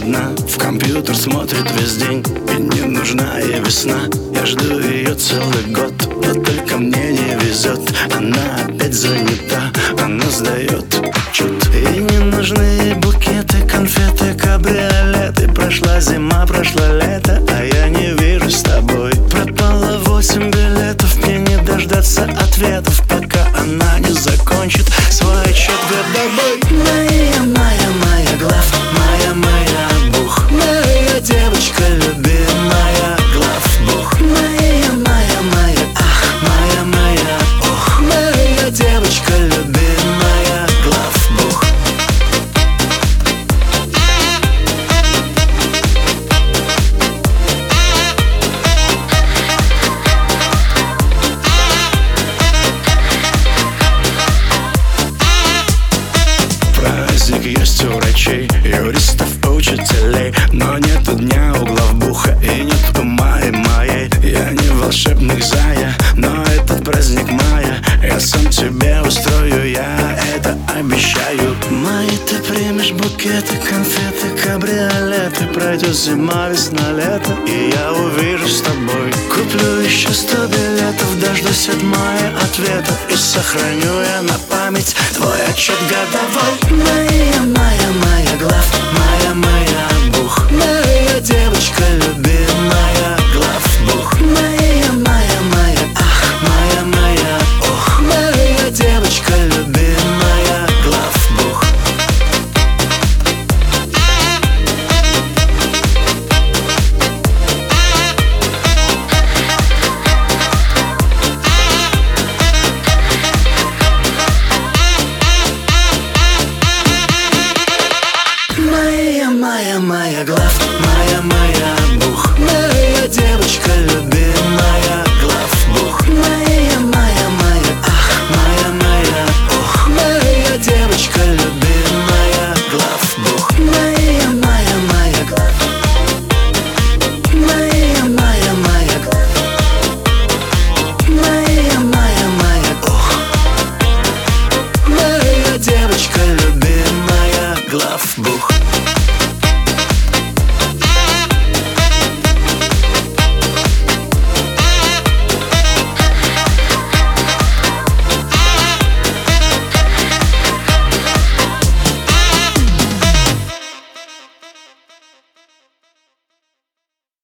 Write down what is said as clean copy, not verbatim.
одна, в компьютер смотрит весь день, и не нужна ей весна. Я жду ее целый год, но только мне не везет. Она опять занята, она сдает отчет. И не нужны ей букеты, конфеты, кабриолеты. Прошла зима, прошло лето, а я не вижу с тобой. Пропало 8 билетов, мне не дождаться ответов, пока она не закончит свой отчет годовой. Моя глав, моя бух, моя девочка любимая, глав бух. Моя, ах, моя, ох, моя девочка любимая, глав бух. Праздник есть у врачей, юристов, учителей, но нету дня у главбуха и нету моей. Я не волшебник зая, но этот праздник мая я сам тебе устрою, я это обещаю. Май, ты примешь букеты, конфеты, кабриолеты. Пройдет зима, весна, лето, и я увижусь с тобой. Куплю еще 100 билетов, дождусь от мая ответа, и сохраню я на память твой отчет годовой. Моя глав, моя бух, моя девочка любимая.